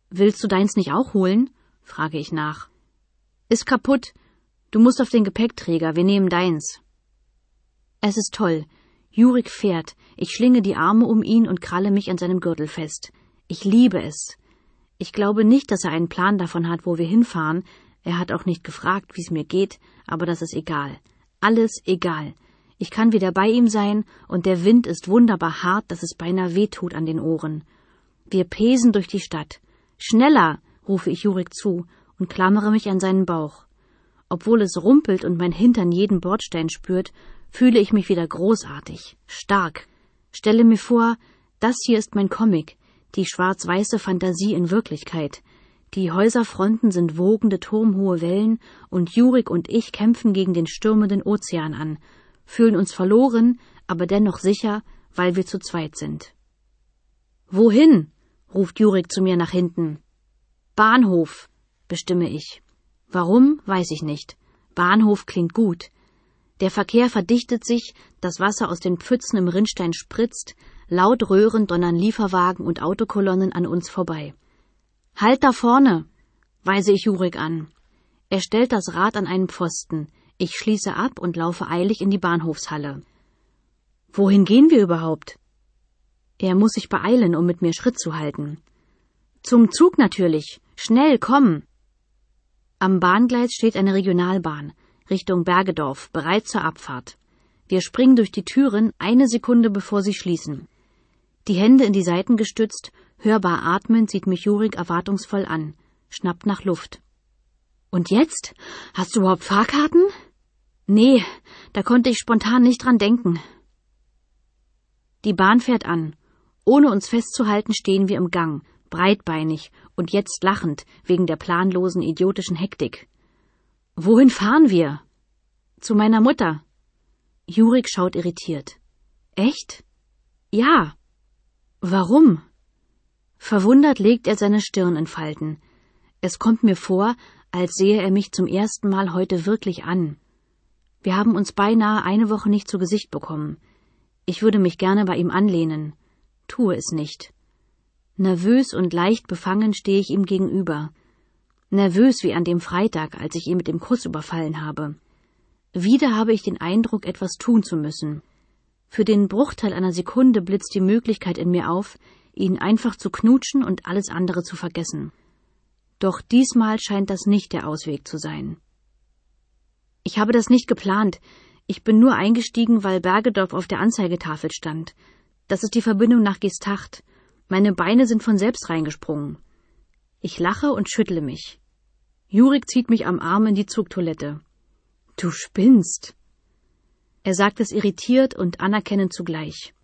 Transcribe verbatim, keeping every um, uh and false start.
Willst du deins nicht auch holen? Frage ich nach. Ist kaputt. Du musst auf den Gepäckträger, wir nehmen deins. Es ist toll. Jurik fährt. Ich schlinge die Arme um ihn und kralle mich an seinem Gürtel fest. Ich liebe es. Ich glaube nicht, dass er einen Plan davon hat, wo wir hinfahren. Er hat auch nicht gefragt, wie es mir geht, aber das ist egal. Alles egal. Ich kann wieder bei ihm sein und der Wind ist wunderbar hart, dass es beinahe wehtut an den Ohren. Wir pesen durch die Stadt. Schneller, rufe ich Jurik zu und klammere mich an seinen Bauch. Obwohl es rumpelt und mein Hintern jeden Bordstein spürt, fühle ich mich wieder großartig, stark. Stelle mir vor, das hier ist mein Comic, die schwarz-weiße Fantasie in Wirklichkeit. Die Häuserfronten sind wogende, turmhohe Wellen und Jurik und ich kämpfen gegen den stürmenden Ozean an, fühlen uns verloren, aber dennoch sicher, weil wir zu zweit sind. »Wohin?« ruft Jurik zu mir nach hinten. »Bahnhof«, bestimme ich. Warum, weiß ich nicht. Bahnhof klingt gut. Der Verkehr verdichtet sich, das Wasser aus den Pfützen im Rinnstein spritzt, laut röhrend donnern Lieferwagen und Autokolonnen an uns vorbei. »Halt da vorne«, weise ich Jurik an. Er stellt das Rad an einen Pfosten. Ich schließe ab und laufe eilig in die Bahnhofshalle. »Wohin gehen wir überhaupt?« Er muss sich beeilen, um mit mir Schritt zu halten. »Zum Zug natürlich. Schnell, komm!« Am Bahngleis steht eine Regionalbahn, Richtung Bergedorf, bereit zur Abfahrt. Wir springen durch die Türen, eine Sekunde bevor sie schließen. Die Hände in die Seiten gestützt, hörbar atmend sieht mich Jurik erwartungsvoll an, schnappt nach Luft. »Und jetzt? Hast du überhaupt Fahrkarten?« »Nee, da konnte ich spontan nicht dran denken.« Die Bahn fährt an. Ohne uns festzuhalten, stehen wir im Gang, breitbeinig und jetzt lachend wegen der planlosen, idiotischen Hektik. »Wohin fahren wir?« »Zu meiner Mutter.« Jurik schaut irritiert. »Echt?« »Ja.« »Warum?« Verwundert legt er seine Stirn in Falten. Es kommt mir vor, als sehe er mich zum ersten Mal heute wirklich an. Wir haben uns beinahe eine Woche nicht zu Gesicht bekommen. Ich würde mich gerne bei ihm anlehnen, tue es nicht. Nervös und leicht befangen stehe ich ihm gegenüber. Nervös wie an dem Freitag, als ich ihn mit dem Kuss überfallen habe. Wieder habe ich den Eindruck, etwas tun zu müssen. Für den Bruchteil einer Sekunde blitzt die Möglichkeit in mir auf, ihn einfach zu knutschen und alles andere zu vergessen. Doch diesmal scheint das nicht der Ausweg zu sein. Ich habe das nicht geplant. Ich bin nur eingestiegen, weil Bergedorf auf der Anzeigetafel stand. Das ist die Verbindung nach Geesthacht. Meine Beine sind von selbst reingesprungen. Ich lache und schüttle mich. Jurik zieht mich am Arm in die Zugtoilette. »Du spinnst!« Er sagt es irritiert und anerkennend zugleich.